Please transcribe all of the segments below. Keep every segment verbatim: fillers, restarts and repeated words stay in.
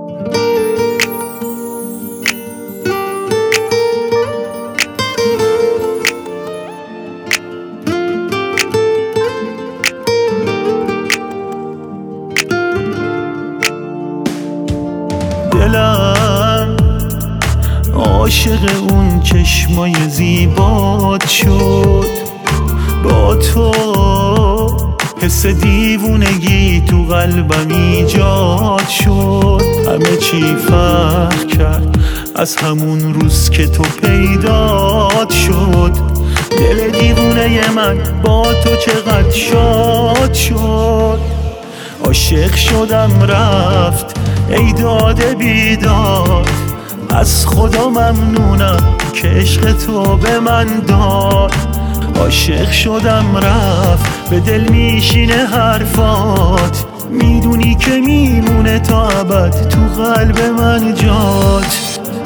دلم عاشق اون چشمای زیبات شد، با تو حس دیوونگی تو قلبم ایجاد شد. همه چی فرق کرد از همون روز که تو پیدات شد. دل دیوونه من با تو چقدر شاد شد. عاشق شدم رفت ای داده بیداد، از خدا ممنونم که عشق تو به من داد. عاشق شدم رفت به دل میشینه حرفات، میدونی که میمونه تا ابد تو قلب من جات.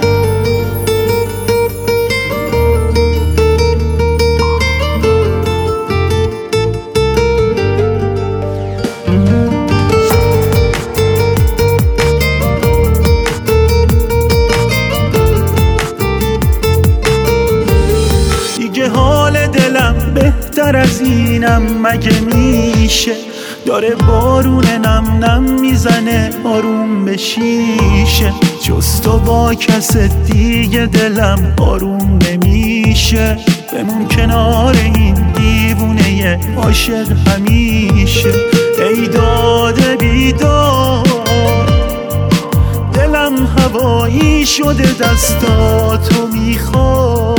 حال دلم بهتر از اینم مگه میشه؟ داره بارون نم نم میزنه آروم به شیشه. جز تو با کس دیگه دلم آروم نمیشه. بمون کنار این دیوونه عاشق همیشه. ای داده بیداد دلم هوایی شده دستاتو میخواد.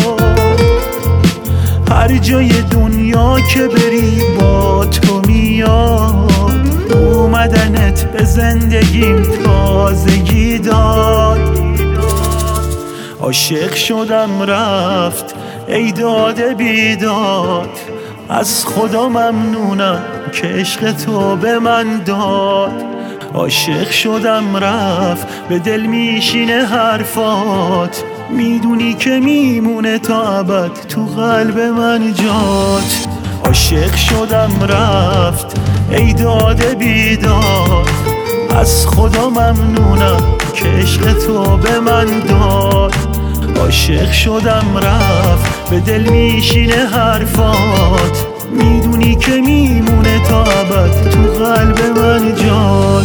هر جای دنیا که بری با تو میاد. اومدنت به زندگیم تازگی داد. عاشق شدم رفت ای داده بیداد، از خدا ممنونم که عشق تو به من داد. عاشق شدم رفت به دل میشینه حرفات، میدونی که میمونه تا ابد تو قلب من جات. عاشق شدم رفت ای داده بیداد، از خدا ممنونم که عشق تو به من داد. عاشق شدم رفت به دل میشینه حرفات، میدونی که میمونه تا ابد تو قلب من جات.